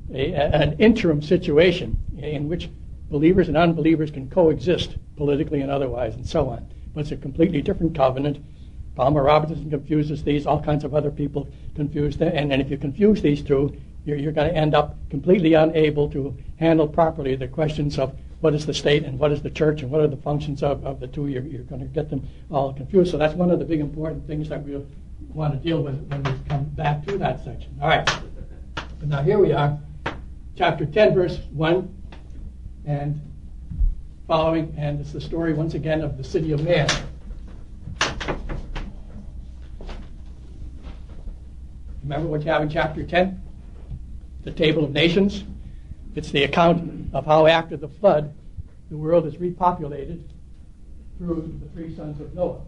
an interim situation in which believers and unbelievers can coexist politically and otherwise and so on. But it's a completely different covenant. Palmer Robertson confuses these, all kinds of other people confuse them, and if you confuse these two, you're going to end up completely unable to handle properly the questions of what is the state and what is the church and what are the functions of the two. You're going to get them all confused. So that's one of the big important things that we'll want to deal with when we come back to that section. All right. But now here we are, chapter 10, verse 1 and following, and it's the story once again of the city of man. Remember what you have in chapter 10? The table of nations. It's the account of how after the flood the world is repopulated through the three sons of Noah.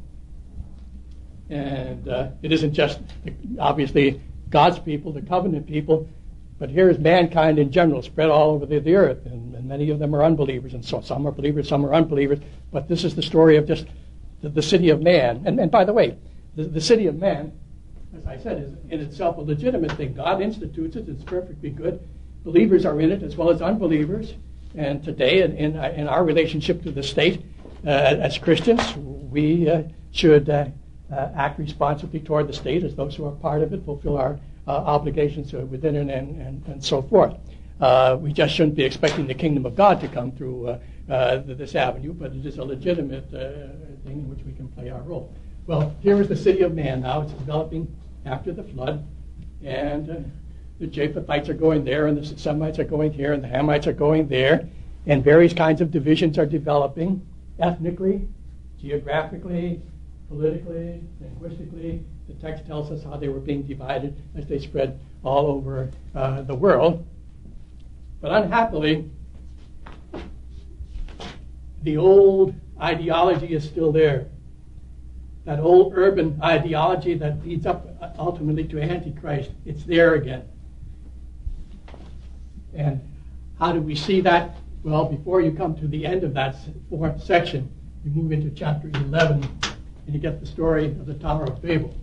And it isn't just, obviously, God's people, the covenant people, but here is mankind in general spread all over the earth, and many of them are unbelievers, and so some are believers, some are unbelievers, but this is the story of just the city of man. And by the way, the city of man, as I said, is in itself a legitimate thing. God institutes it. It's perfectly good. Believers are in it as well as unbelievers. And today, in our relationship to the state, as Christians, we should act responsibly toward the state as those who are part of it, fulfill our obligations within it, and so forth. We just shouldn't be expecting the kingdom of God to come through this avenue, but it is a legitimate thing in which we can play our role. Well, here is the city of man now. It's developing after the flood, and the Japhethites are going there, and the Semites are going here, and the Hamites are going there, and various kinds of divisions are developing, ethnically, geographically, politically, linguistically. The text tells us how they were being divided as they spread all over the world. But unhappily, the old ideology is still there. That old urban ideology that leads up ultimately to Antichrist, it's there again. And how do we see that? Well, before you come to the end of that fourth section, you move into chapter 11, and you get the story of the Tower of Babel.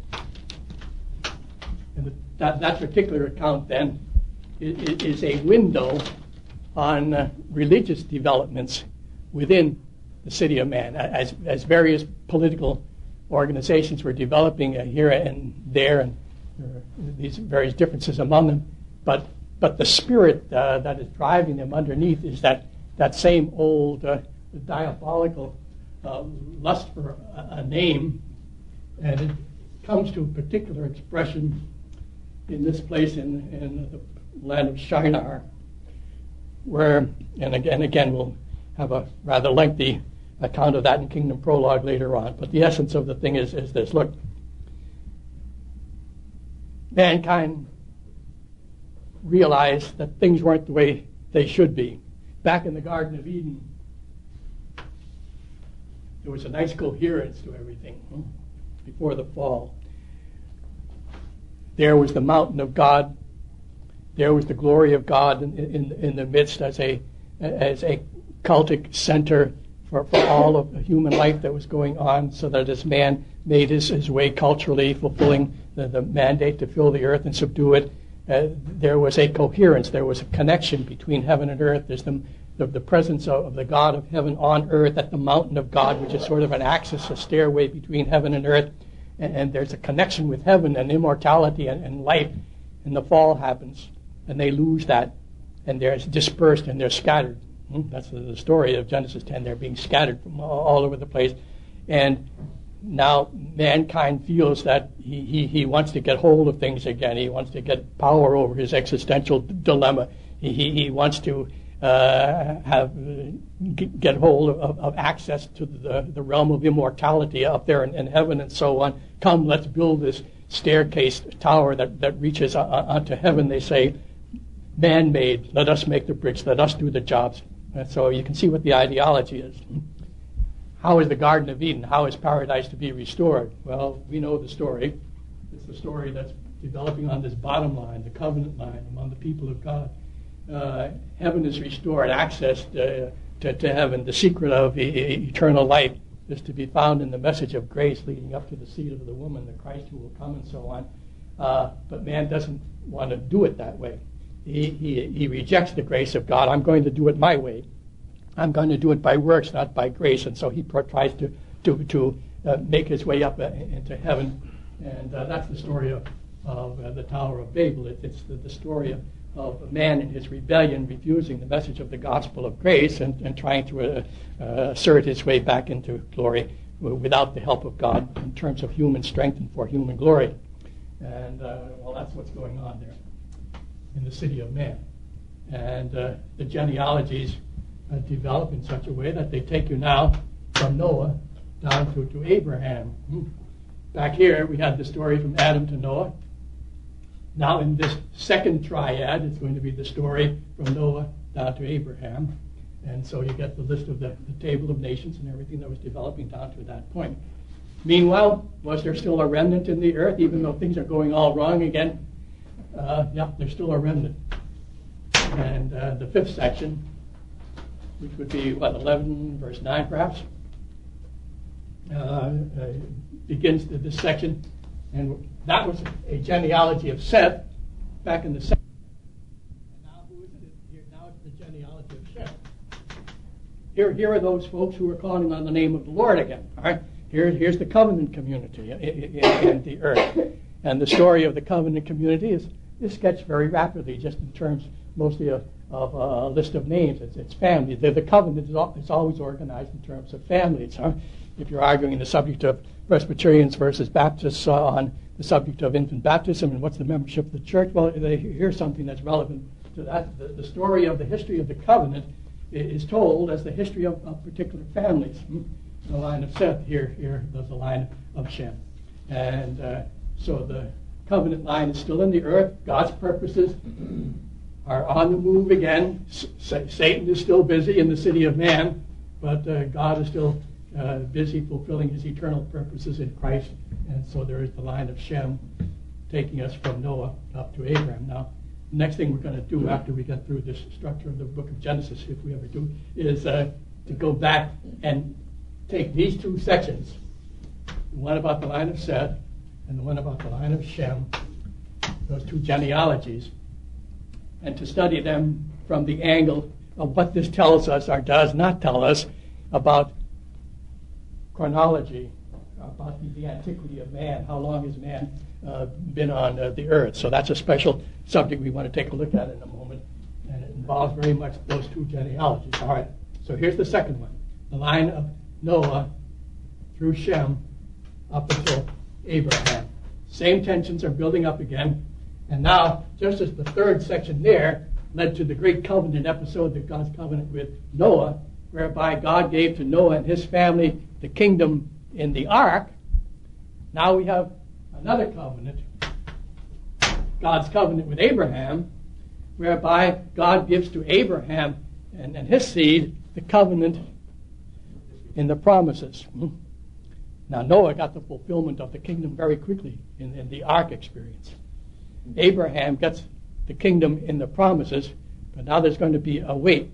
And that particular account, then, is a window on religious developments within the city of man, as various political organizations were developing here and there, and there are these various differences among them. But the spirit that is driving them underneath is that same old diabolical lust for a name, and it comes to a particular expression in this place in the land of Shinar, where, and again we'll have a rather lengthy account of that in Kingdom Prologue later on. But the essence of the thing is this. Look, mankind realized that things weren't the way they should be. Back in the Garden of Eden, there was a nice coherence to everything before the fall. There was the mountain of God. There was the glory of God in the midst as a cultic center for all of the human life that was going on, so that as man made his way culturally, fulfilling the mandate to fill the earth and subdue it, there was a coherence, there was a connection between heaven and earth. There's the presence of the God of heaven on earth at the mountain of God, which is sort of an axis, a stairway between heaven and earth, and there's a connection with heaven and immortality and life, and the fall happens, and they lose that, and they're dispersed and they're scattered. That's the story of Genesis 10. They're being scattered from all over the place. And now mankind feels that he wants to get hold of things again. He wants to get power over his existential dilemma. He wants to get hold of access to the realm of immortality up there in heaven and so on. Come, let's build this staircase tower that reaches onto heaven, they say. Man-made, let us make the bricks, let us do the jobs. And so you can see what the ideology is. How is the Garden of Eden? How is paradise to be restored? Well, we know the story. It's the story that's developing on this bottom line, the covenant line among the people of God. Heaven is restored, access to heaven. The secret of eternal life is to be found in the message of grace leading up to the seed of the woman, the Christ who will come, and so on. But man doesn't want to do it that way. he rejects the grace of God. I'm going to do it my way. I'm going to do it by works, not by grace. And so he tries to make his way up into heaven. And that's the story of the Tower of Babel. It's the story of man in his rebellion, refusing the message of the gospel of grace and trying to assert his way back into glory without the help of God in terms of human strength and for human glory. And, well, that's what's going on there in the city of man. And the genealogies develop in such a way that they take you now from Noah down to Abraham. Back here, we had the story from Adam to Noah. Now, in this second triad, it's going to be the story from Noah down to Abraham. And so you get the list of the table of nations and everything that was developing down to that point. Meanwhile, was there still a remnant in the earth, even though things are going all wrong again? Yeah, there's still a remnant. And the fifth section, which would be, 11, verse 9 perhaps, begins this section. And that was a genealogy of Seth back in the second. And now who is it here? Now it's the genealogy of Shem. Here are those folks who are calling on the name of the Lord again. All right? Here's the covenant community in the earth. And the story of the covenant community is sketched very rapidly, just in terms mostly of a list of names. It's family. The covenant is always organized in terms of families. Huh? If you're arguing the subject of Presbyterians versus Baptists on the subject of infant baptism and what's the membership of the church, well, here's something that's relevant to that. The story of the history of the covenant is told as the history of particular families. The line of Seth, here there's the line of Shem. And so the covenant line is still in the earth. God's purposes are on the move again. Satan is still busy in the city of man, but God is still busy fulfilling his eternal purposes in Christ. And so there is the line of Shem taking us from Noah up to Abraham. Now, the next thing we're going to do after we get through this structure of the book of Genesis, if we ever do, is to go back and take these two sections, the one about the line of Seth and the one about the line of Shem, those two genealogies, and to study them from the angle of what this tells us or does not tell us about chronology, about the antiquity of man. How long has man been on the earth? So that's a special subject we want to take a look at in a moment, and it involves very much those two genealogies. All right, so here's the second one, the line of Noah through Shem up until Abraham. Same tensions are building up again. And now, just as the third section there led to the great covenant episode, the God's covenant with Noah, whereby God gave to Noah and his family the kingdom in the ark, now we have another covenant, God's covenant with Abraham, whereby God gives to Abraham and his seed the covenant in the promises. Now, Noah got the fulfillment of the kingdom very quickly in the ark experience. Abraham gets the kingdom in the promises, but now there's going to be a wait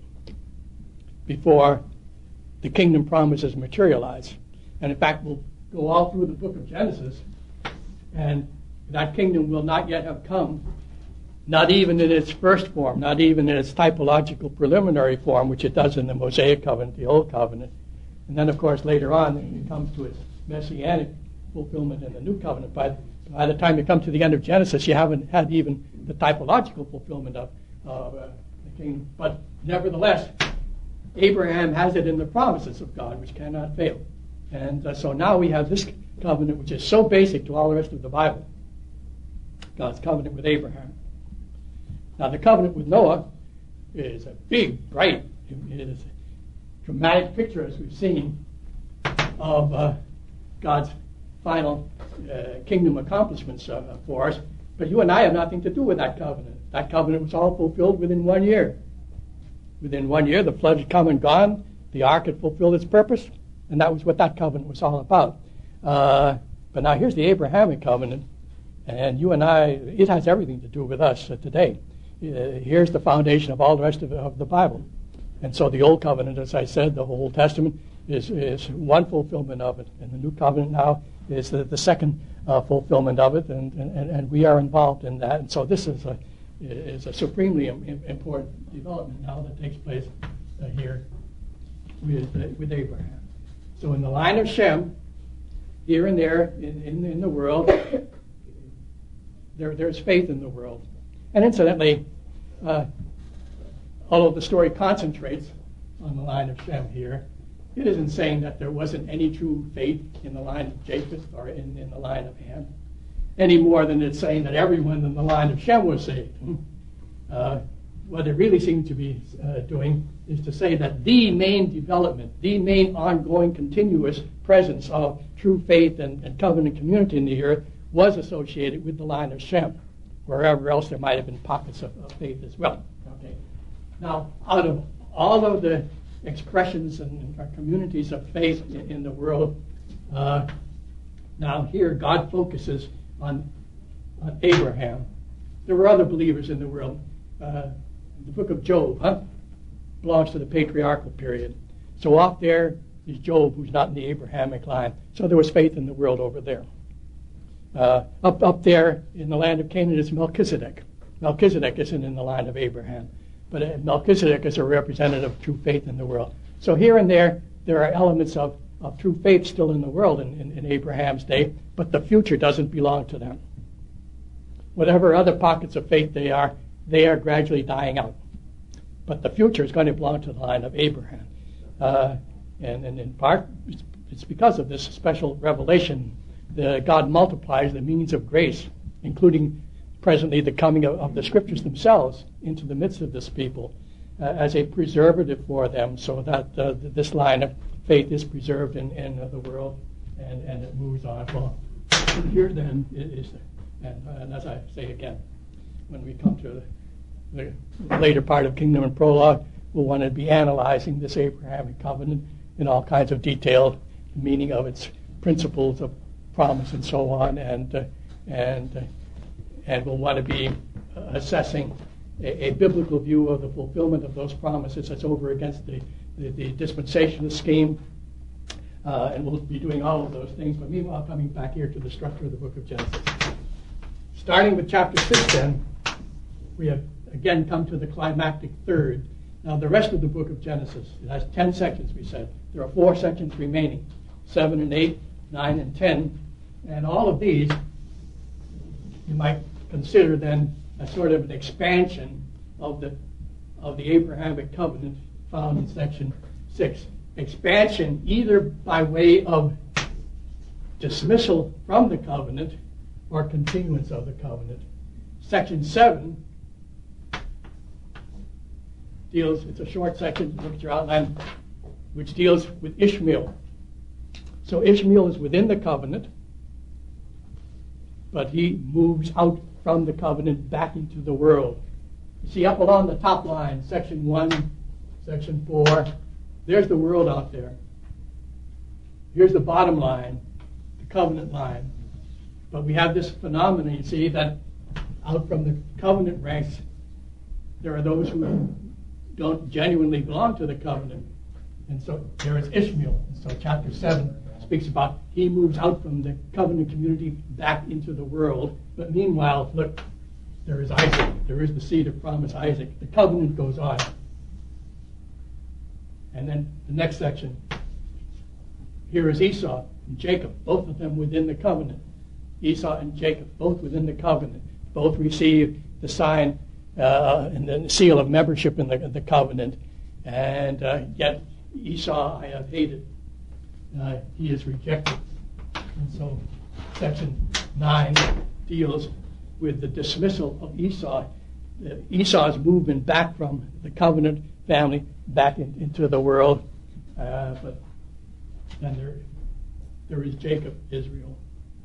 before the kingdom promises materialize. And in fact, we'll go all through the book of Genesis, and that kingdom will not yet have come, not even in its first form, not even in its typological preliminary form, which it does in the Mosaic covenant, the Old Covenant. And then, of course, later on, it comes to its messianic fulfillment in the New Covenant. By the time you come to the end of Genesis, you haven't had even the typological fulfillment of the kingdom. But nevertheless, Abraham has it in the promises of God, which cannot fail. And so now we have this covenant, which is so basic to all the rest of the Bible, God's covenant with Abraham. Now, the covenant with Noah is a big, bright, it is a dramatic picture, as we've seen, of God's final kingdom accomplishments for us. But you and I have nothing to do with that covenant. That covenant was all fulfilled within 1 year. Within 1 year, the flood had come and gone. The ark had fulfilled its purpose, and that was what that covenant was all about. But now here's the Abrahamic covenant, and you and I, it has everything to do with us today. Here's the foundation of all the rest of the Bible. And so the Old Covenant, as I said, the whole Old Testament, is one fulfillment of it. And the New Covenant now is the second fulfillment of it, and we are involved in that. And so this is is a supremely important development now that takes place here with Abraham. So in the line of Shem, here and there in the world, there's faith in the world. And incidentally, although the story concentrates on the line of Shem here, it isn't saying that there wasn't any true faith in the line of Japheth or in the line of Ham, any more than it's saying that everyone in the line of Shem was saved. What it really seems to be doing is to say that the main development, the main ongoing continuous presence of true faith and covenant community in the earth was associated with the line of Shem, wherever else there might have been pockets of faith as well. Okay. Now, out of all of the expressions and communities of faith in the world, now here God focuses on Abraham. There were other believers in the world. The book of Job belongs to the patriarchal period. So off there is Job, who's not in the Abrahamic line. So there was faith in the world over there. Up there in the land of Canaan is Melchizedek. Melchizedek isn't in the line of Abraham, but Melchizedek is a representative of true faith in the world. So here and there are elements of true faith still in the world in Abraham's day, but the future doesn't belong to them. Whatever other pockets of faith they are gradually dying out. But the future is going to belong to the line of Abraham. And in part, it's because of this special revelation that God multiplies the means of grace, including presently the coming of the Scriptures themselves into the midst of this people as a preservative for them, so that this line of faith is preserved in the world and it moves on. Well, here then is, and as I say again, when we come to the later part of Kingdom and Prologue, we'll want to be analyzing this Abrahamic covenant in all kinds of detail, the meaning of its principles of promise and so on, and we'll want to be assessing a biblical view of the fulfillment of those promises that's over against the dispensational scheme, and we'll be doing all of those things, but meanwhile coming back here to the structure of the book of Genesis. Starting with chapter 6 then, we have again come to the climactic third. Now the rest of the book of Genesis, it has 10 sections, we said. There are 4 sections remaining, 7 and 8, 9 and 10, and all of these you might consider then a sort of an expansion of the Abrahamic covenant found in section 6. Expansion either by way of dismissal from the covenant or continuance of the covenant. Section 7 deals, it's a short section, look at your outline, which deals with Ishmael. So Ishmael is within the covenant, but he moves out from the covenant back into the world. You see up along the top line, section 1, section 4, there's the world out there. Here's the bottom line, the covenant line. But we have this phenomenon, you see, that out from the covenant ranks, there are those who don't genuinely belong to the covenant. And so there is Ishmael. And so chapter 7 speaks about he moves out from the covenant community back into the world. But meanwhile, look, there is Isaac. There is the seed of promise, Isaac. The covenant goes on. And then the next section, here is Esau and Jacob, both of them within the covenant. Esau and Jacob, both within the covenant. Both receive the sign and the seal of membership in the covenant. And yet Esau I have hated. He is rejected. And so section 9 deals with the dismissal of Esau, Esau's movement back from the covenant family back into the world. But then there is Jacob, Israel.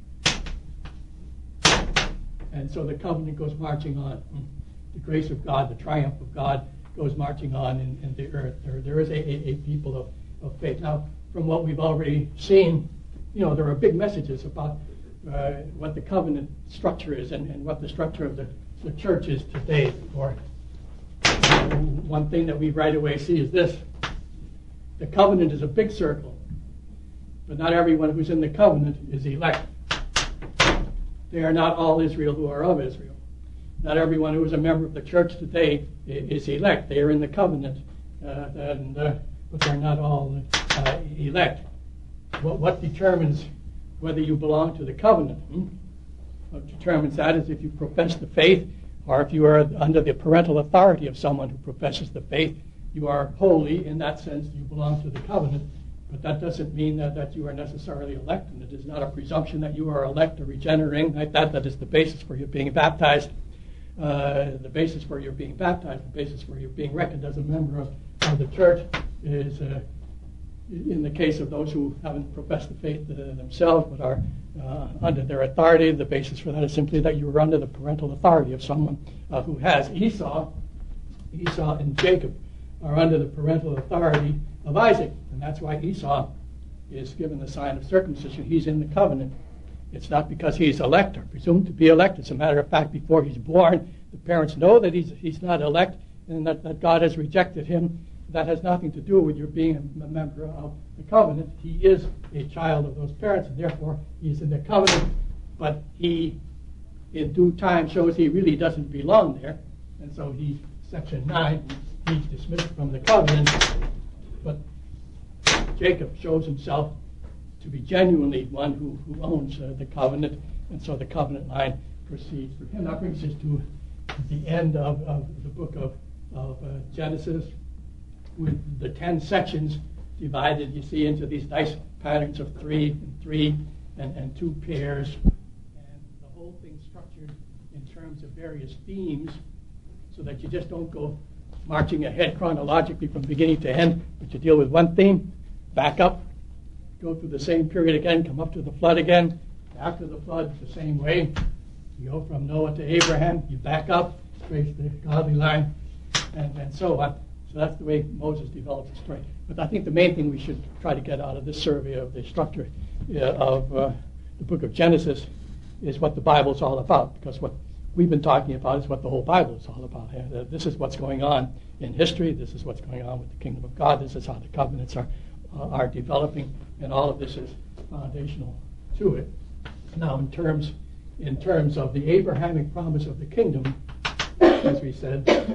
And so the covenant goes marching on. The grace of God, the triumph of God goes marching on in the earth. There is a people of faith. Now, from what we've already seen, there are big messages about what the covenant structure is and what the structure of the church is today. Or one thing that we right away see is this. The covenant is a big circle, but not everyone who's in the covenant is elect. They are not all Israel who are of Israel. Not everyone who is a member of the church today is elect. They are in the covenant, but they're not all elect. What determines whether you belong to the covenant? What determines that is if you profess the faith, or if you are under the parental authority of someone who professes the faith. You are holy in that sense. You belong to the covenant. But that doesn't mean that you are necessarily elect, and it is not a presumption that you are elect or regenerating like that. That is the basis for your being baptized. The basis for your being baptized, the basis for your being reckoned as a member of the church is, in the case of those who haven't professed the faith themselves but are under their authority, the basis for that is simply that you are under the parental authority of someone who has. Esau and Jacob are under the parental authority of Isaac, and that's why Esau is given the sign of circumcision. He's in the covenant. It's not because he's elect or presumed to be elect. As a matter of fact, before he's born, the parents know that he's not elect and that God has rejected him. That has nothing to do with your being a member of the covenant. He is a child of those parents, and therefore he's in the covenant, but he, in due time, shows he really doesn't belong there, and so section 9, he's dismissed from the covenant. But Jacob shows himself to be genuinely one who owns the covenant, and so the covenant line proceeds for him. That brings us to the end of the book of Genesis, with the 10 sections divided, you see, into these nice patterns of 3 and 3 and 2 pairs, and the whole thing structured in terms of various themes, so that you just don't go marching ahead chronologically from beginning to end, but you deal with one theme, back up, go through the same period again, come up to the flood again. After the flood, the same way. You go from Noah to Abraham, you back up, trace the godly line, and so on. So that's the way Moses developed the story. But I think the main thing we should try to get out of this survey of the structure of the book of Genesis is what the Bible is all about, because what we've been talking about is what the whole Bible is all about. This is what's going on in history. This is what's going on with the kingdom of God. This is how the covenants are developing, and all of this is foundational to it. Now, in terms of the Abrahamic promise of the kingdom, as we said,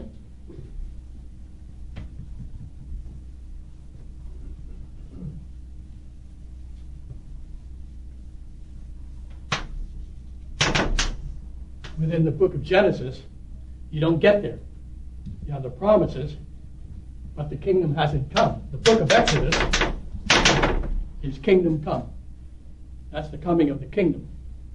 within the book of Genesis, you don't get there. You have the promises, but the kingdom hasn't come. The book of Exodus is kingdom come. That's the coming of the kingdom.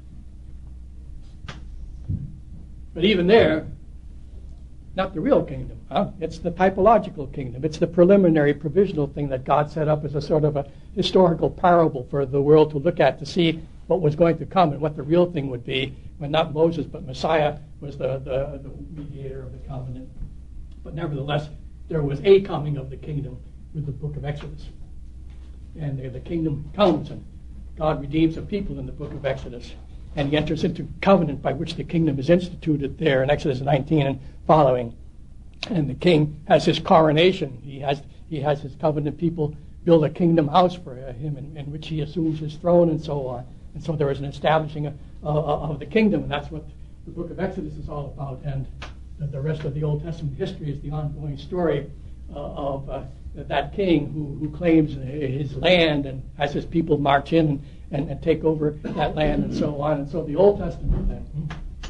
But even there, not the real kingdom. It's the typological kingdom. It's the preliminary, provisional thing that God set up as a sort of a historical parable for the world to look at to see what was going to come and what the real thing would be, when not Moses but Messiah was the mediator of the covenant. But nevertheless, there was a coming of the kingdom with the book of Exodus. And the kingdom comes, and God redeems a people in the book of Exodus. And he enters into covenant by which the kingdom is instituted there in Exodus 19 and following. And the king has his coronation. He has his covenant people build a kingdom house for him in which he assumes his throne and so on. And so there is an establishing of the kingdom, and that's what the book of Exodus is all about. And the rest of the Old Testament history is the ongoing story of that king who claims his land and has his people march in and take over that land and so on. And so the Old Testament then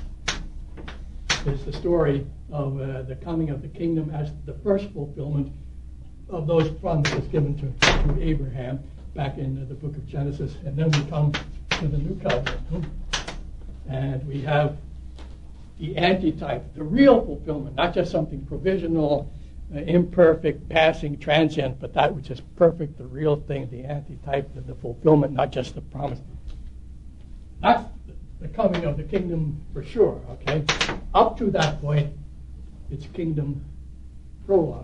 is the story of the coming of the kingdom as the first fulfillment of those promises given to Abraham back in the book of Genesis. And then we come to the new covenant. And we have the antitype, the real fulfillment, not just something provisional, imperfect, passing, transient, but that which is perfect, the real thing, the antitype, the fulfillment, not just the promise. That's the coming of the kingdom for sure, okay? Up to that point, it's kingdom prologue.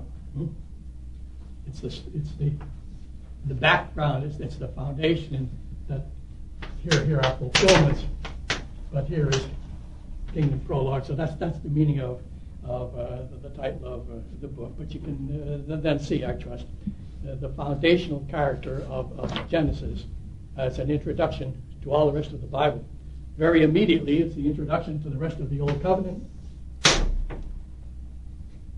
It's the background, it's the foundation that here are fulfillments, but here is kingdom prologue. So that's the meaning of the title of the book. But you can then see, I trust, the foundational character of Genesis as an introduction to all the rest of the Bible. Very immediately, it's the introduction to the rest of the Old Covenant,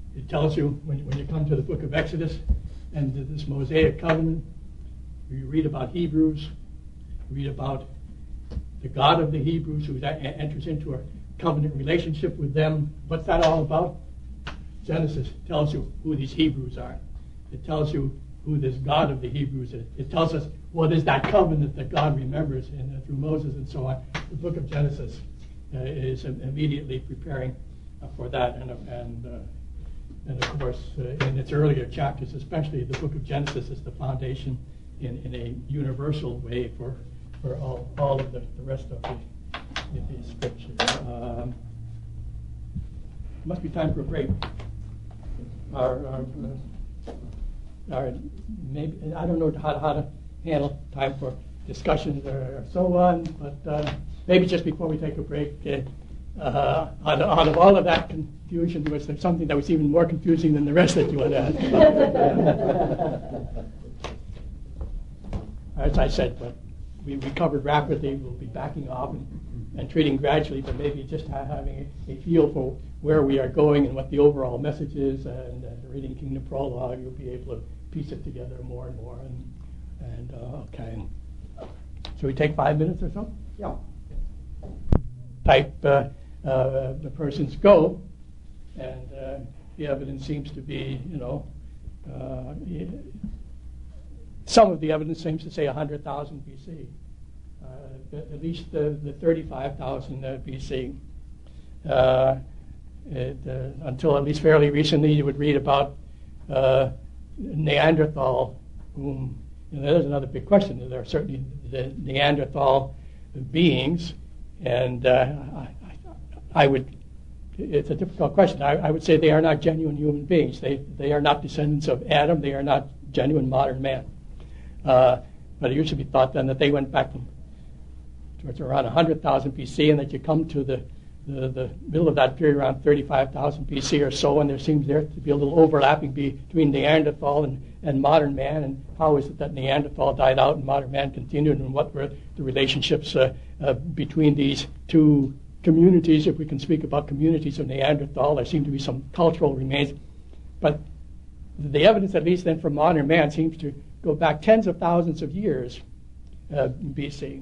it tells you when you come to the book of Exodus and to this Mosaic covenant, you read about Hebrews, you read about the God of the Hebrews who enters into a covenant relationship with them. What's that all about? Genesis tells you who these Hebrews are. It tells you who this God of the Hebrews is. It tells us what is that covenant that God remembers through Moses and so on. The book of Genesis is immediately preparing for that, and of course in its earlier chapters, especially the book of Genesis is the foundation in a universal way for all of the rest of the scriptures. Must be time for a break. Maybe I don't know how to handle time for discussions or so on, but maybe just before we take a break, out of all of that confusion, was there something that was even more confusing than the rest that you want to ask? As I said, but we covered rapidly. We'll be backing off and treating gradually, but maybe just having a feel for where we are going and what the overall message is, and reading Kingdom Prologue, you'll be able to piece it together more and more. And okay. Should we take 5 minutes or so? Yeah. Type the person's go, and the evidence seems to be, some of the evidence seems to say 100,000 BC, at least the 35,000 BC. Until at least fairly recently, you would read about Neanderthal, whom, there's another big question. There are certainly the Neanderthal beings, and it's a difficult question. I would say they are not genuine human beings. They are not descendants of Adam. They are not genuine modern man. But it used to be thought then that they went back towards around 100,000 BC, and that you come to the middle of that period around 35,000 BC or so, and there seems there to be a little overlapping between Neanderthal and modern man, and how is it that Neanderthal died out and modern man continued, and what were the relationships between these two communities, if we can speak about communities of Neanderthal. There seem to be some cultural remains, but the evidence, at least then, for modern man seems to go back tens of thousands of years BC.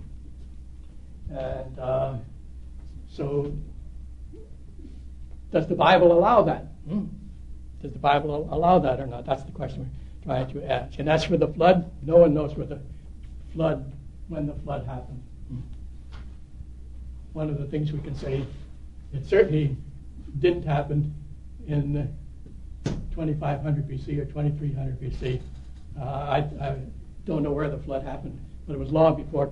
And so does the Bible allow that? Does the Bible allow that or not? That's the question we're trying to ask. And as for the flood, no one knows when the flood happened. One of the things we can say, it certainly didn't happen in 2500 BC or 2300 BC. I don't know where the flood happened, but it was long before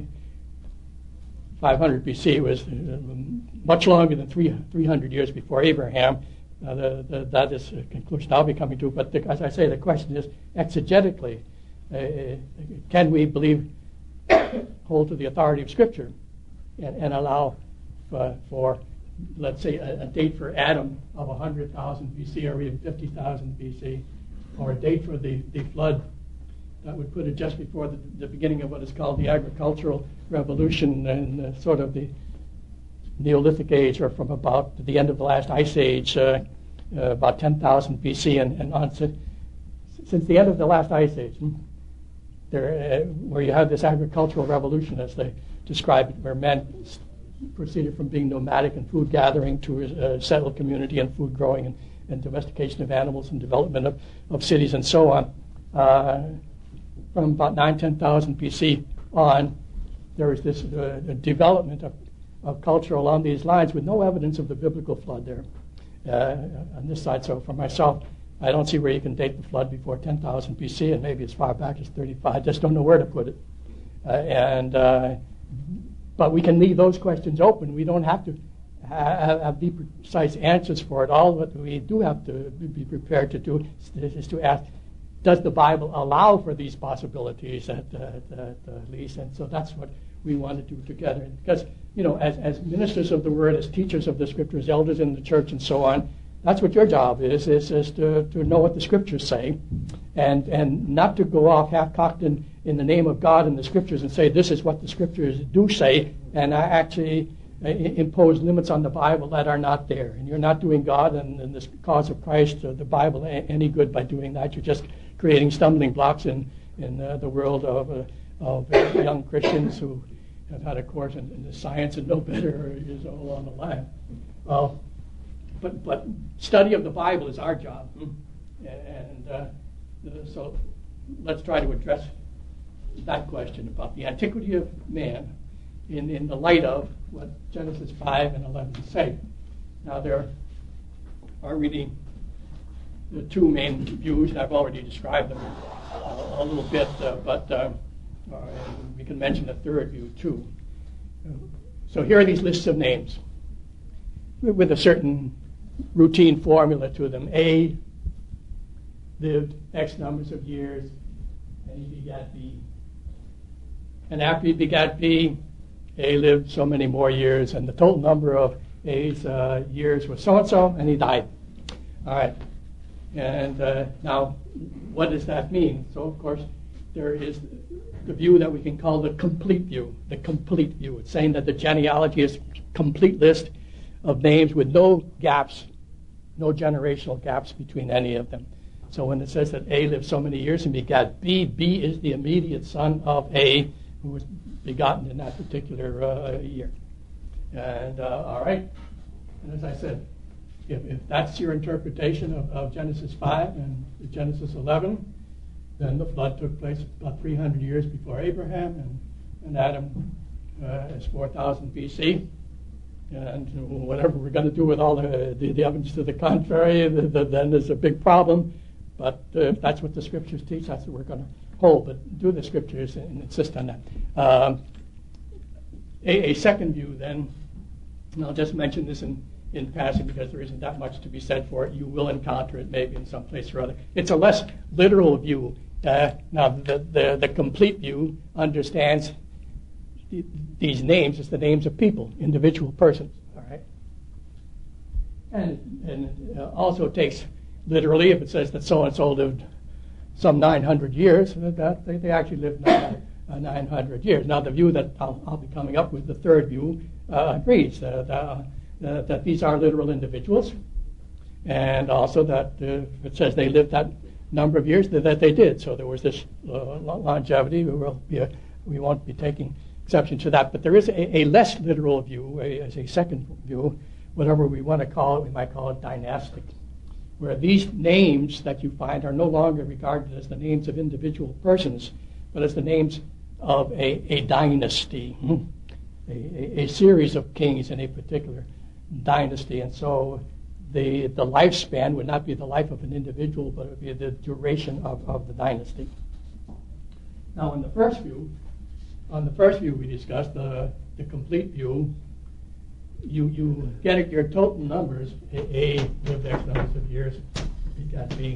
2500 BC. It was much longer than 300 years before Abraham. That is a conclusion I'll be coming to. But as I say, the question is, exegetically, can we hold to the authority of Scripture and allow for, let's say, a date for Adam of 100,000 BC or even 50,000 BC, or a date for the flood that would put it just before the beginning of what is called the agricultural revolution and sort of the Neolithic age, or from about the end of the last ice age, about 10,000 BC and on. Since the end of the last ice age, where you have this agricultural revolution, as they describe it, where men proceeded from being nomadic and food gathering to a settled community and food growing and domestication of animals and development of cities and so on. From about 10,000 BC on, there was this development of culture along these lines with no evidence of the biblical flood there on this side. So for myself, I don't see where you can date the flood before 10,000 BC, and maybe as far back as 35. I just don't know where to put it. But we can leave those questions open. We don't have to have the precise answers for it. All that we do have to be prepared to do is to ask, does the Bible allow for these possibilities at least? And so that's what we want to do together. Because, as ministers of the Word, as teachers of the Scriptures, elders in the church and so on, that's what your job is to know what the Scriptures say, and not to go off half-cocked in the name of God and the Scriptures and say, this is what the Scriptures do say, and I actually impose limits on the Bible that are not there. And you're not doing God and this cause of Christ, the Bible, any good by doing that. You're just creating stumbling blocks in the world of young Christians who have had a course in the science and know better is all on the line. But study of the Bible is our job. And so let's try to address that question about the antiquity of man in the light of what Genesis 5 and 11 say. Now, there are really the two main views, and I've already described them a little bit, but we can mention a third view, too. So here are these lists of names with a certain routine formula to them. A lived X numbers of years, and he begat B. And after he begat B, A lived so many more years, and the total number of A's years was so-and-so, and he died. All right. And now, what does that mean? So, of course, there is the view that we can call the complete view. The complete view. It's saying that the genealogy is a complete list of names with no gaps, no generational gaps between any of them. So when it says that A lived so many years and begat B, B is the immediate son of A, who was begotten in that particular year. And all right, and as I said, if that's your interpretation of Genesis 5 and Genesis 11, then the flood took place about 300 years before Abraham, and Adam is 4,000 BC. And whatever we're going to do with all the evidence to the contrary, then there's a big problem. But if that's what the Scriptures teach, that's what we're going to hold. But do the Scriptures and insist on that. A second view, then, and I'll just mention this in passing because there isn't that much to be said for it. You will encounter it maybe in some place or other. It's a less literal view. Now, the complete view understands these names as the names of people, individual persons. All right, and it also takes literally if it says that so and so lived some 900 years, that they actually lived 900 years. Now, the view that I'll be coming up with, the third view, agrees that these are literal individuals, and also that if it says they lived that number of years, that they did. So there was this longevity. We won't be taking exception to that. But there is a less literal view, as a second view, whatever we want to call it. We might call it dynastic, where these names that you find are no longer regarded as the names of individual persons, but as the names of a dynasty, a series of kings in a particular dynasty. And so the lifespan would not be the life of an individual, but it would be the duration of the dynasty. Now, on the first view we discussed, the complete view, you get your total numbers, A lived X numbers of years, begat B.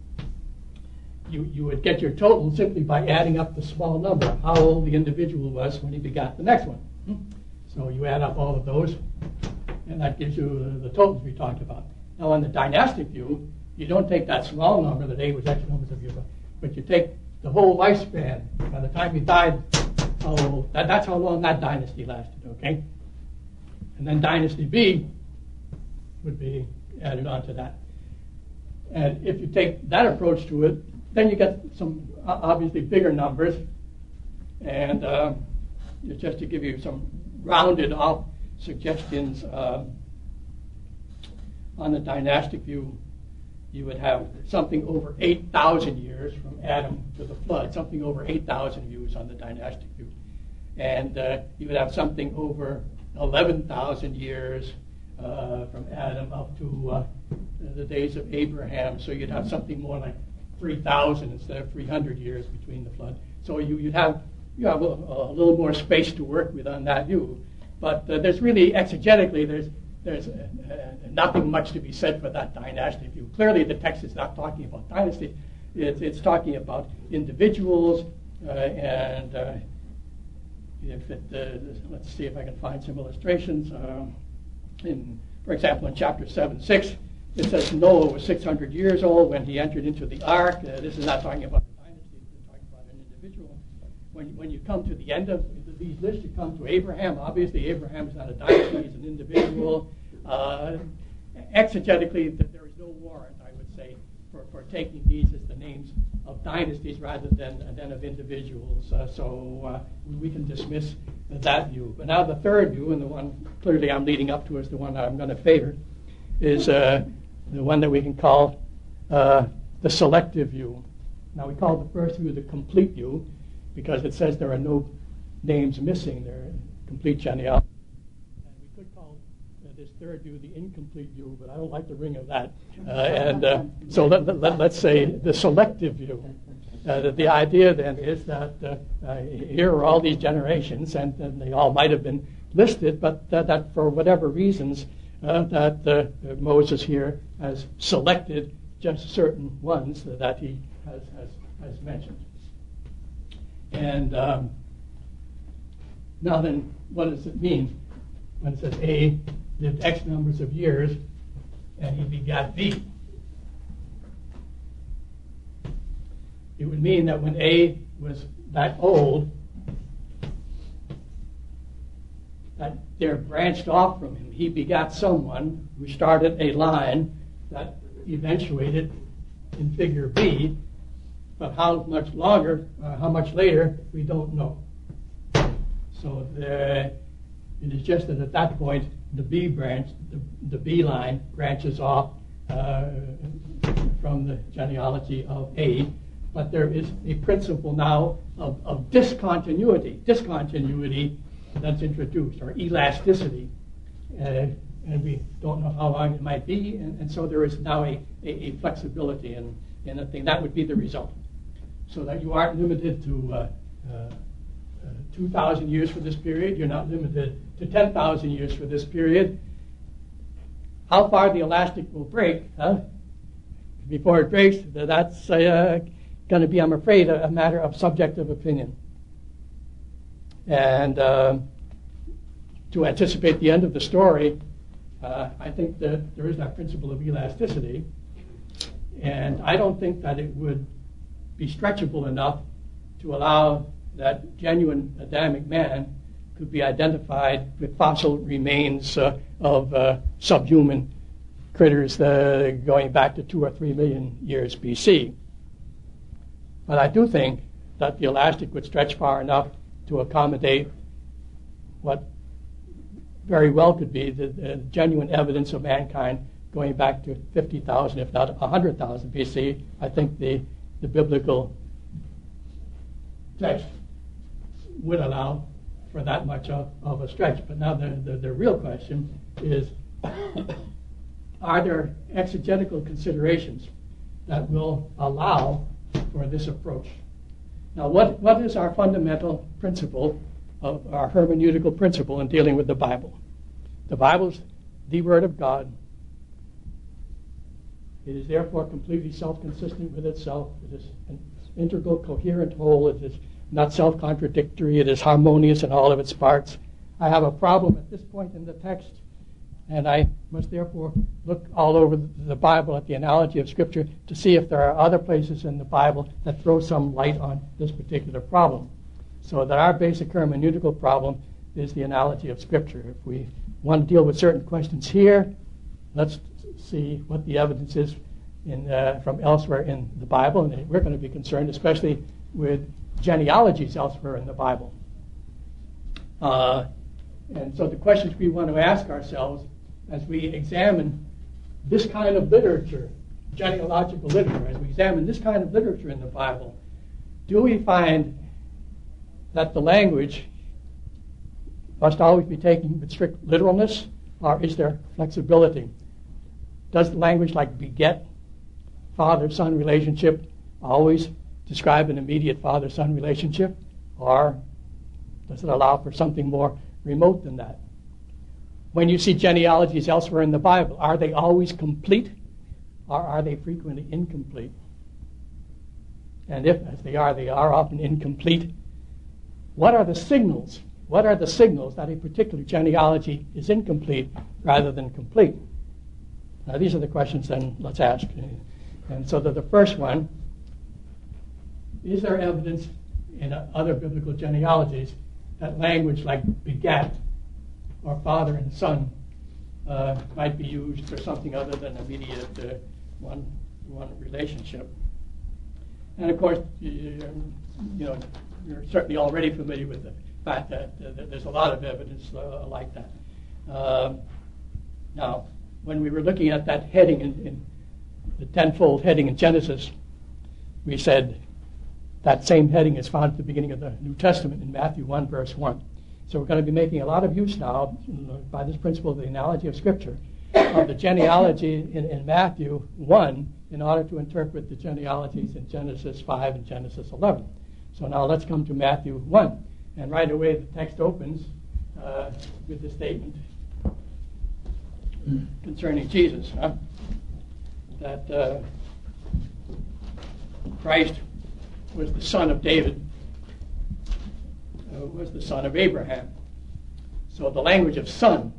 You would get your total simply by adding up the small number, how old the individual was when he begat the next one. So you add up all of those, and that gives you the totals we talked about. Now, on the dynastic view, you don't take that small number, that A was X numbers of years, but you take the whole lifespan. By the time he died, that's how long that dynasty lasted, okay? And then dynasty B would be added onto that. And if you take that approach to it, then you get some obviously bigger numbers. And just to give you some rounded off suggestions, on the dynastic view, you would have something over 8,000 years from Adam to the flood, something over 8,000 views on the dynastic view. And you would have something over 11,000 years from Adam up to the days of Abraham. So you'd have something more like 3,000 instead of 300 years between the flood. So you'd have a little more space to work with on that view. But there's really, exegetically, there's nothing much to be said for that dynastic view. Clearly, the text is not talking about dynasty. It's talking about individuals, and let's see if I can find some illustrations. For example, in chapter 7:6, it says Noah was 600 years old when he entered into the ark. This is not talking about the dynasty. It's talking about an individual. When you come to the end of these lists should come to Abraham. Obviously, Abraham is not a dynasty; he's an individual. Exegetically, there is no warrant, I would say, for taking these as the names of dynasties rather than of individuals. So we can dismiss that view. But now the third view, and the one clearly I'm leading up to is the one I'm going to favor, is the one that we can call the selective view. Now we call the first view the complete view because it says there are no names missing. They're complete genealogy. And we could call this third view the incomplete view, but I don't like the ring of that. So let's say the selective view. The idea then is that here are all these generations, and they all might have been listed, but that for whatever reasons, that Moses here has selected just certain ones that he has mentioned. And now then, what does it mean when it says A lived X numbers of years and he begat B? It would mean that when A was that old, that there branched off from him. He begat someone who started a line that eventuated in figure B, but how much longer, how much later, we don't know. So it is just that at that point, the B branch, the B line branches off from the genealogy of A, but there is a principle now of discontinuity that's introduced, or elasticity, and we don't know how long it might be, and so there is now a flexibility in a thing. That would be the result. So that you aren't limited to 2,000 years for this period, you're not limited to 10,000 years for this period. How far the elastic will break, before it breaks, that's going to be, I'm afraid, a matter of subjective opinion. And to anticipate the end of the story, I think that there is that principle of elasticity, and I don't think that it would be stretchable enough to allow that genuine Adamic man could be identified with fossil remains of subhuman critters going back to 2 or 3 million years BC. But I do think that the elastic would stretch far enough to accommodate what very well could be the genuine evidence of mankind going back to 50,000, if not 100,000 BC. I think the biblical text would allow for that much of a stretch. But now the real question is, are there exegetical considerations that will allow for this approach? Now, what is our fundamental principle, of our hermeneutical principle in dealing with the Bible? The Bible's the Word of God. It is therefore completely self-consistent with itself. It is an integral, coherent whole. It is not self-contradictory. It is harmonious in all of its parts. I have a problem at this point in the text, and I must therefore look all over the Bible at the analogy of Scripture to see if there are other places in the Bible that throw some light on this particular problem. So that our basic hermeneutical problem is the analogy of Scripture. If we want to deal with certain questions here, let's see what the evidence is from elsewhere in the Bible. And we're going to be concerned especially with genealogies elsewhere in the Bible. And so the questions we want to ask ourselves as we examine this kind of literature, genealogical literature, as we examine this kind of literature in the Bible, do we find that the language must always be taken with strict literalness, or is there flexibility? Does the language like beget, father-son relationship always describe an immediate father-son relationship, or does it allow for something more remote than that? When you see genealogies elsewhere in the Bible, are they always complete, or are they frequently incomplete? And if, as they are often incomplete, what are the signals? What are the signals that a particular genealogy is incomplete rather than complete? Now, these are the questions then let's ask. And so the first one, is there evidence in other biblical genealogies that language like begat or father and son might be used for something other than immediate one relationship. And of course, you're certainly already familiar with the fact that there's a lot of evidence like that. Now, when we were looking at that heading in the tenfold heading in Genesis, we said that same heading is found at the beginning of the New Testament in Matthew 1, verse 1. So we're going to be making a lot of use now, by this principle of the analogy of Scripture, of the genealogy in Matthew 1 in order to interpret the genealogies in Genesis 5 and Genesis 11. So now let's come to Matthew 1. And right away the text opens with the statement concerning Jesus, that Christ was the son of David, was the son of Abraham. So the language of son,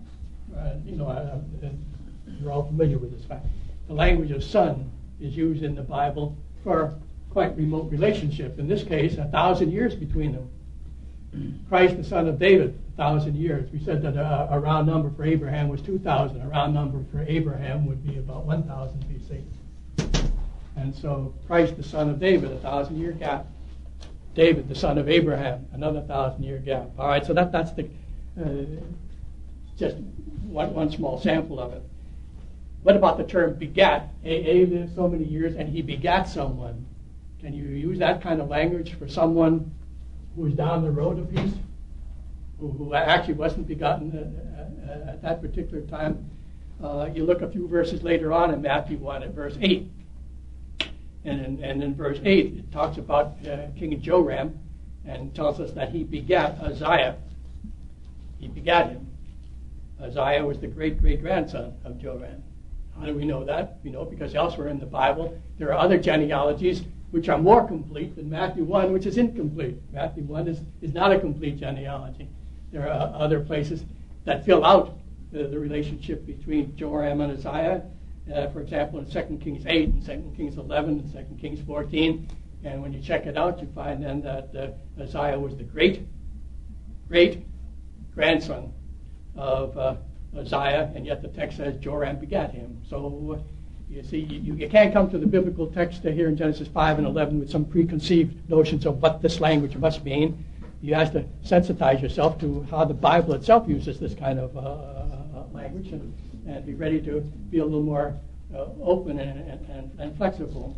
you're all familiar with this fact. The language of son is used in the Bible for quite remote relationship. In this case, 1,000 years between them. Christ, the son of David, 1,000 years. We said that a round number for Abraham was 2,000. A round number for Abraham would be about 1,000 BC. And so Christ, the son of David, 1,000-year gap. David, the son of Abraham, another 1,000-year gap. All right, so that's the just one small sample of it. What about the term begat? A lived so many years and he begat someone. Can you use that kind of language for someone who is down the road a piece, who actually wasn't begotten at that particular time? You look a few verses later on in Matthew 1 at verse 8. And in verse 8, it talks about King Joram and tells us that he begat Uzziah. He begat him. Uzziah was the great-great-grandson of Joram. How do we know that? We know because elsewhere in the Bible there are other genealogies which are more complete than Matthew 1, which is incomplete. Matthew 1 is not a complete genealogy. There are other places that fill out the relationship between Joram and Uzziah. For example, in 2 Kings 8 and 2 Kings 11 and 2 Kings 14. And when you check it out, you find then that Uzziah was the great-grandson of Uzziah, and yet the text says Joram begat him. So you see, you can't come to the biblical text here in Genesis 5 and 11 with some preconceived notions of what this language must mean. You have to sensitize yourself to how the Bible itself uses this kind of language and be ready to be a little more open and flexible.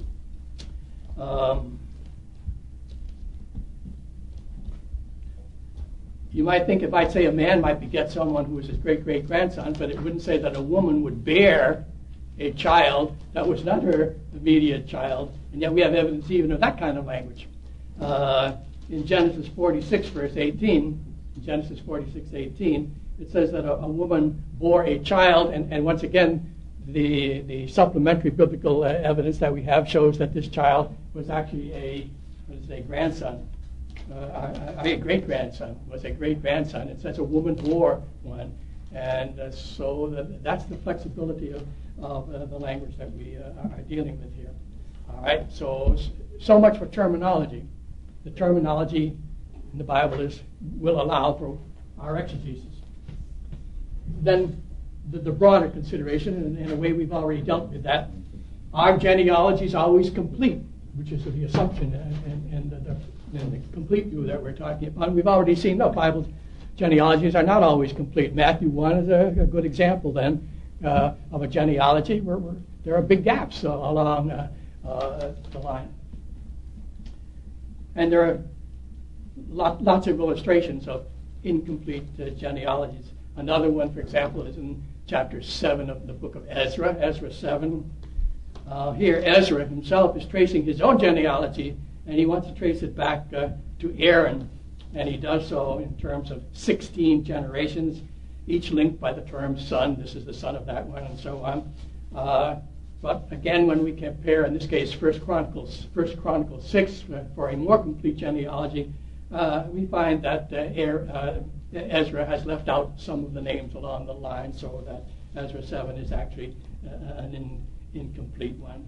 You might think if I'd say a man might beget someone who was his great-great-grandson, but it wouldn't say that a woman would bear a child that was not her immediate child, and yet we have evidence even of that kind of language. In Genesis 46, verse 18, Genesis 46:18, it says that a woman bore a child, and once again, the supplementary biblical evidence that we have shows that this child was actually a grandson. A great-grandson, was a great-grandson. It says a woman bore one. And so that's the flexibility of the language that we are dealing with here. All right, so much for terminology. The terminology in the Bible will allow for our exegesis. Then the broader consideration, and in a way we've already dealt with that, our genealogy is always complete, which is the assumption and the complete view that we're talking about. We've already seen, no, Bible genealogies are not always complete. Matthew 1 is a good example then of a genealogy where there are big gaps along the line. And there are lots of illustrations of incomplete genealogies. Another one, for example, is in chapter 7 of the book of Ezra, Ezra 7. Here, Ezra himself is tracing his own genealogy, and he wants to trace it back to Aaron, and he does so in terms of 16 generations, each linked by the term son. This is the son of that one, and so on. But again, when we compare, in this case, 1 Chronicles 6 for a more complete genealogy, we find that Ezra has left out some of the names along the line, so that Ezra 7 is actually an incomplete one.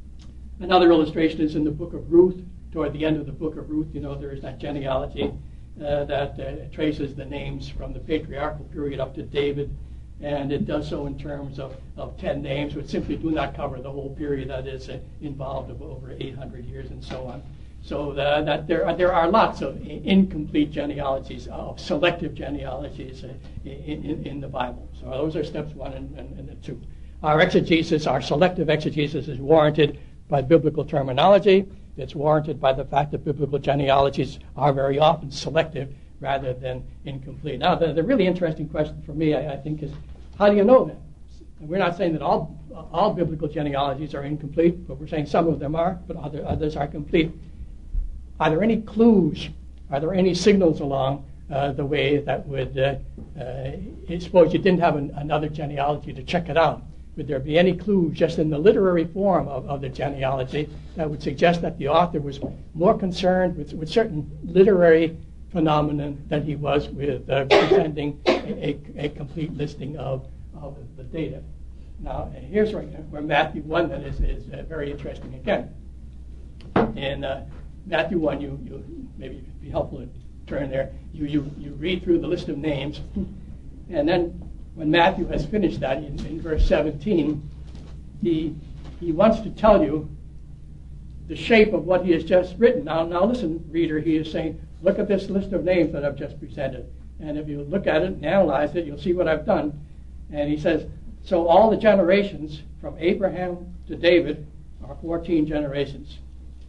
Another illustration is in the book of Ruth. Toward the end of the book of Ruth, there is that genealogy that traces the names from the patriarchal period up to David, and it does so in terms of 10 names, which simply do not cover the whole period that is involved of over 800 years and so on. So that there are lots of incomplete genealogies, of selective genealogies in the Bible. So those are steps 1 and 2. Our exegesis, our selective exegesis, is warranted by biblical terminology. It's warranted by the fact that biblical genealogies are very often selective rather than incomplete. Now, the really interesting question for me, I think, is how do you know that? And we're not saying that all biblical genealogies are incomplete, but we're saying some of them are, but others are complete. Are there any clues? Are there any signals along the way that would, suppose you didn't have another genealogy to check it out? Would there be any clues just in the literary form of the genealogy that would suggest that the author was more concerned with certain literary phenomenon than he was with presenting a complete listing of the data? Now, here's where Matthew 1 then is very interesting again. In Matthew 1, you maybe it'd be helpful to turn there. You read through the list of names, and then when Matthew has finished that, in verse 17, he wants to tell you the shape of what he has just written. Now listen, reader, he is saying, look at this list of names that I've just presented. And if you look at it and analyze it, you'll see what I've done. And he says, so all the generations from Abraham to David are 14 generations.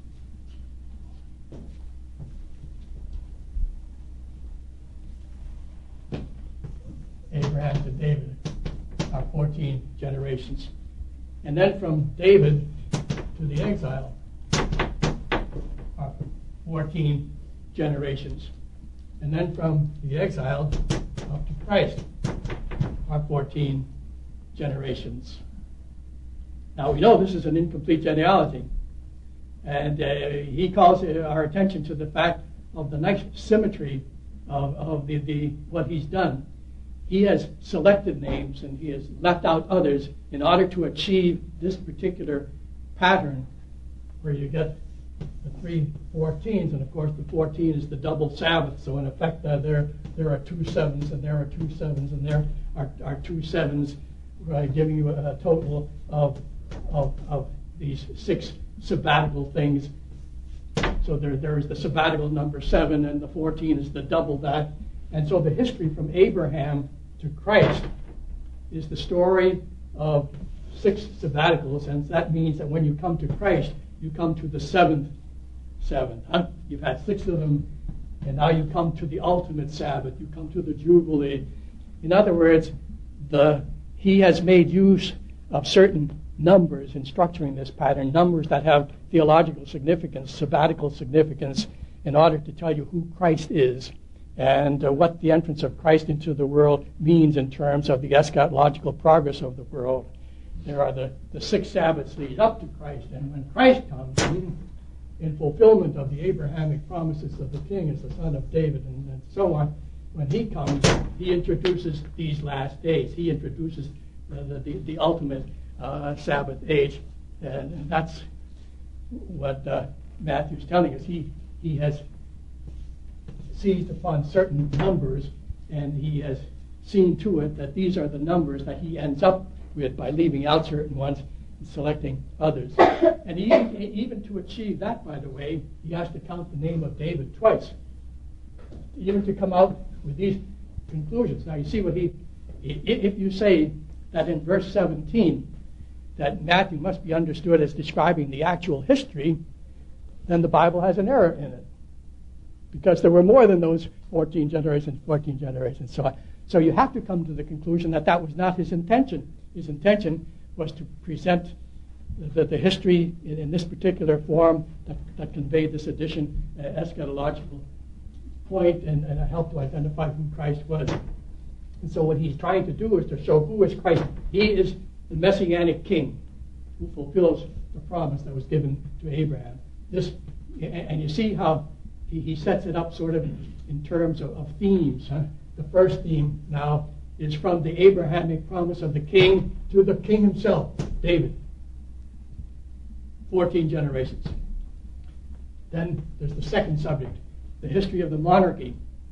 Abraham to David are 14 generations. And then from David to the exile are 14 generations. And then from the exile up to Christ are 14 generations. Now we know this is an incomplete genealogy. And he calls our attention to the fact of the nice symmetry of the what he's done. He has selected names and he has left out others in order to achieve this particular pattern where you get the 3 14s, and of course the 14 is the double Sabbath, so in effect there are 2 7s and there are 2 7s and there are 2 7s, giving you a total of these 6 sabbatical things. So there is the sabbatical number 7, and the 14 is the double that. And so the history from Abraham to Christ is the story of 6 sabbaticals, and that means that when you come to Christ, you come to the 7th Sabbath. You've had 6 of them, and now you come to the ultimate Sabbath. You come to the Jubilee. In other words, he has made use of certain numbers in structuring this pattern, numbers that have theological significance, sabbatical significance, in order to tell you who Christ is and what the entrance of Christ into the world means in terms of the eschatological progress of the world. There are the 6 Sabbaths lead up to Christ, and when Christ comes, in fulfillment of the Abrahamic promises of the king as the son of David and so on, when he comes, he introduces these last days. He introduces the ultimate Sabbath age, and that's what Matthew's telling us. He has seized upon certain numbers, and he has seen to it that these are the numbers that he ends up with by leaving out certain ones and selecting others. And even to achieve that, by the way, he has to count the name of David twice, even to come out with these conclusions. Now you see what if you say that in verse 17 that Matthew must be understood as describing the actual history, then the Bible has an error in it, because there were more than those 14 generations. So you have to come to the conclusion that was not his intention. His intention was to present the history in this particular form that conveyed this addition, eschatological point, and helped to identify who Christ was. And so what he's trying to do is to show who is Christ. He is the Messianic King who fulfills the promise that was given to Abraham. And you see how he sets it up sort of in terms of themes. The first theme now is from the Abrahamic promise of the king to the king himself, David. 14 generations. Then there's the second subject, the history of the monarchy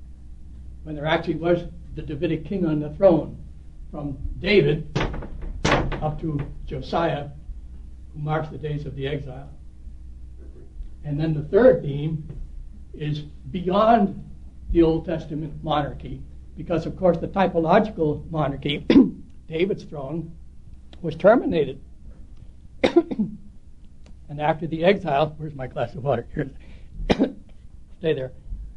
when there actually was the Davidic king on the throne, from David up to Josiah, who marks the days of the exile. And then the third theme is beyond the Old Testament monarchy, because of course the typological monarchy, David's throne, was terminated. And after the exile, where's my glass of water? Here. Stay there.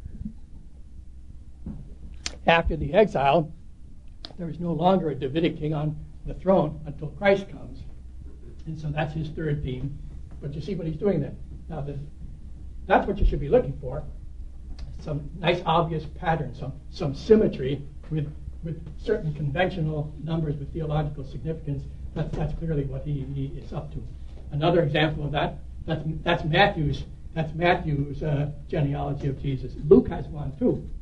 After the exile, there is no longer a Davidic king on the throne until Christ comes. And so that's his third theme. But you see what he's doing there. Now, that's what you should be looking for. Some nice obvious pattern, some symmetry with certain conventional numbers with theological significance. That's clearly what he is up to. Another example of that's Matthew's genealogy of Jesus. Luke has one too.